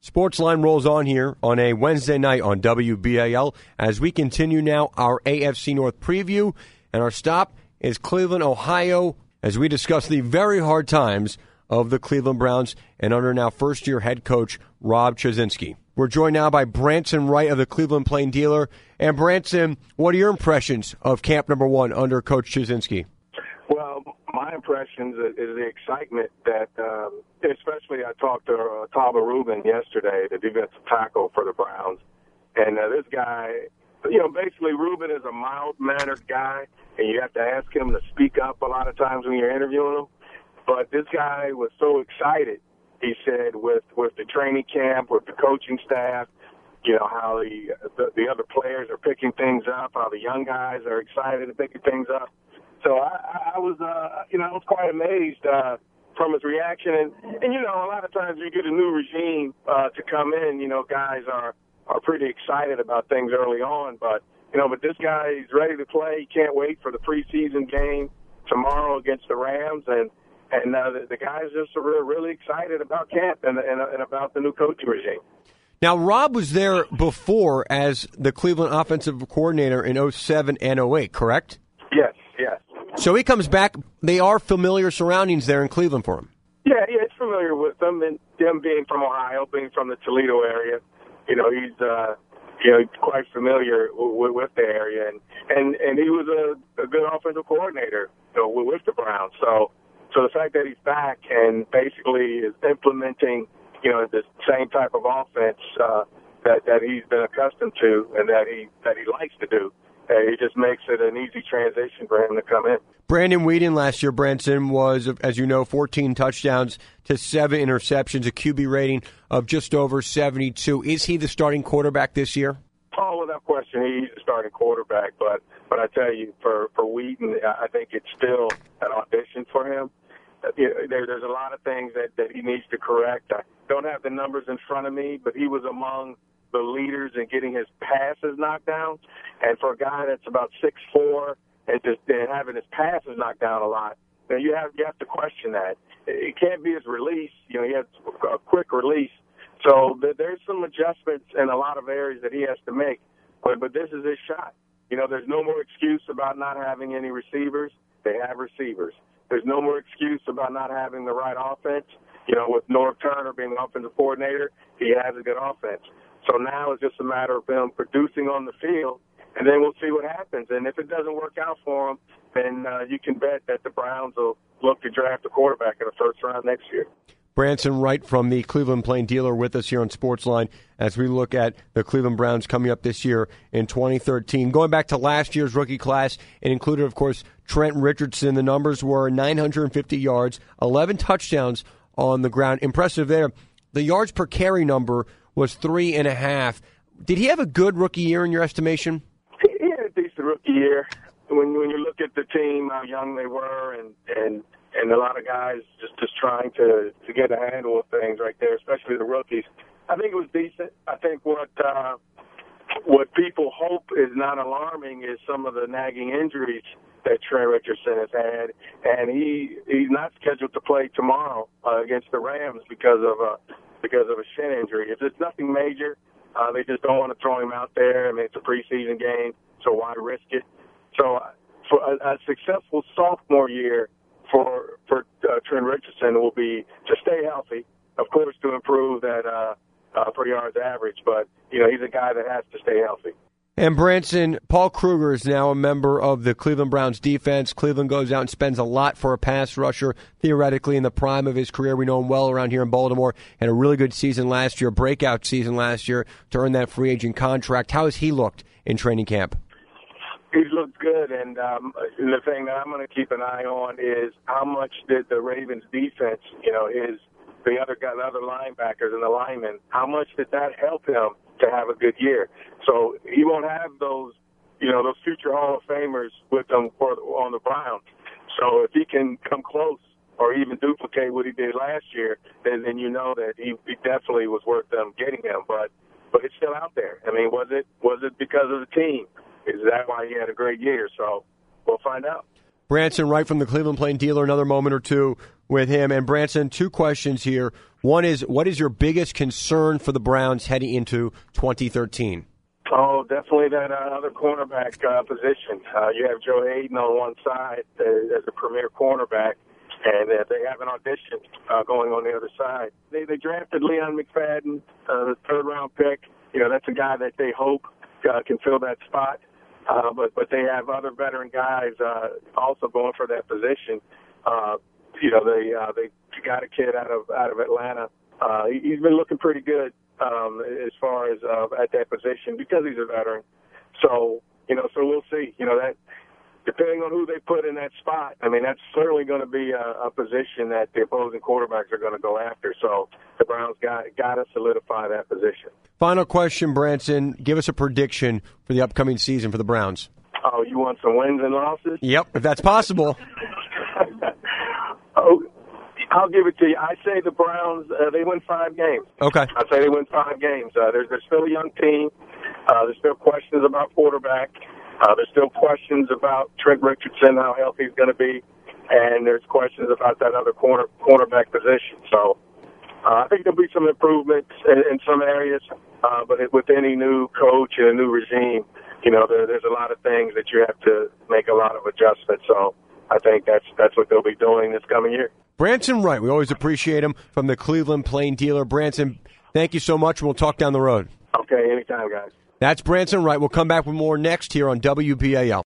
Sportsline rolls on here on a Wednesday night on WBAL as we continue now our AFC North preview, and our stop is Cleveland, Ohio, as we discuss the very hard times of the Cleveland Browns and under now first-year head coach Rob Chudzinski. We're joined now by Branson Wright of the Cleveland Plain Dealer. And Branson, what are your impressions of camp number one under Coach Chudzinski? Well, my impressions is the excitement that, especially I talked to Taba Rubin yesterday, the defensive tackle for the Browns. And this guy, basically Rubin is a mild-mannered guy, and you have to ask him to speak up a lot of times when you're interviewing him. But this guy was so excited, he said, with the training camp, with the coaching staff, how the other players are picking things up, how the young guys are excited and picking things up. So I was quite amazed from his reaction. And a lot of times you get a new regime to come in, guys are pretty excited about things early on. But this guy, he's ready to play. He can't wait for the preseason game tomorrow against the Rams. And the guys just are really excited about camp and about the new coaching regime. Now, Rob was there before as the Cleveland offensive coordinator in 2007 and 2008, correct? Yes. So he comes back. They are familiar surroundings there in Cleveland for him. Yeah, it's familiar with them, and them being from Ohio, being from the Toledo area, he's quite familiar with the area, and he was a good offensive coordinator with the Browns. So the fact that he's back and basically is implementing the same type of offense that he's been accustomed to and that he likes to do. It just makes it an easy transition for him to come in. Brandon Weeden last year, Branson, was, as you know, 14 touchdowns to 7 interceptions, a QB rating of just over 72. Is he the starting quarterback this year? Oh, without question, he's the starting quarterback. But I tell you, for Weeden, I think it's still an audition for him. There's a lot of things that he needs to correct. I don't have the numbers in front of me, but he was among the leaders in getting his passes knocked down. And for a guy that's about 6'4", and having his passes knocked down a lot, you have to question that. It can't be his release. He has a quick release. So there's some adjustments in a lot of areas that he has to make. But this is his shot. There's no more excuse about not having any receivers. They have receivers. There's no more excuse about not having the right offense. With Norv Turner being the offensive coordinator, he has a good offense. So now it's just a matter of him producing on the field, and then we'll see what happens. And if it doesn't work out for him, then you can bet that the Browns will look to draft a quarterback in the first round next year. Branson Wright from the Cleveland Plain Dealer with us here on Sportsline as we look at the Cleveland Browns coming up this year in 2013. Going back to last year's rookie class, it included, of course, Trent Richardson. The numbers were 950 yards, 11 touchdowns on the ground. Impressive there. The yards per carry number was 3.5. Did he have a good rookie year in your estimation? He had a decent rookie year. When you look at the team, how young they were, and a lot of guys just trying to get a handle of things right there, especially the rookies, I think it was decent. I think what people hope is not alarming is some of the nagging injuries that Trent Richardson has had, and he's not scheduled to play tomorrow against the Rams because of a shin injury. If it's nothing major, they just don't want to throw him out there. I mean, it's a preseason game, so why risk it? So for a successful sophomore year for Trent Richardson will be to stay healthy, of course, to improve that per yards average. But he's a guy that has to stay healthy. And Branson, Paul Kruger is now a member of the Cleveland Browns defense. Cleveland goes out and spends a lot for a pass rusher, theoretically in the prime of his career. We know him well around here in Baltimore. Had a really good season last year, breakout season last year to earn that free agent contract. How has he looked in training camp? He's looked good, and the thing that I'm going to keep an eye on is how much did the Ravens defense, the other linebackers and the linemen, how much did that help him to have a good year? So he won't have those future Hall of Famers with him on the Browns. So if he can come close or even duplicate what he did last year, then you know that he definitely was worth them getting him. But it's still out there. I mean, was it because of the team? Is that why he had a great year? So we'll find out. Branson Wright from the Cleveland Plain Dealer, another moment or two with him. And Branson, two questions here. One is, what is your biggest concern for the Browns heading into 2013? Oh, definitely that other cornerback position. You have Joe Hayden on one side as a premier cornerback, and they have an audition going on the other side. They drafted Leon McFadden, the third-round pick. That's a guy that they hope can fill that spot. But they have other veteran guys also going for that position. They got a kid out of Atlanta. He's been looking pretty good as far as at that position because he's a veteran. So we'll see. That depending on who they put in that spot, I mean, that's certainly going to be a position that the opposing quarterbacks are going to go after. So the Browns got to solidify that position. Final question, Branson. Give us a prediction for the upcoming season for the Browns. Oh, you want some wins and losses? Yep, if that's possible. I'll give it to you. I say the Browns, they win 5 games. Okay. I say they win 5 games. They're still a young team. There's still questions about quarterback. There's still questions about Trent Richardson, how healthy he's going to be. And there's questions about that other cornerback position. So I think there'll be some improvements in some areas. But with any new coach and a new regime, there's a lot of things that you have to make a lot of adjustments. So I think that's what they'll be doing this coming year. Branson Wright, we always appreciate him, from the Cleveland Plain Dealer. Branson, thank you so much, and we'll talk down the road. Okay, anytime, guys. That's Branson Wright. We'll come back with more next here on WBAL.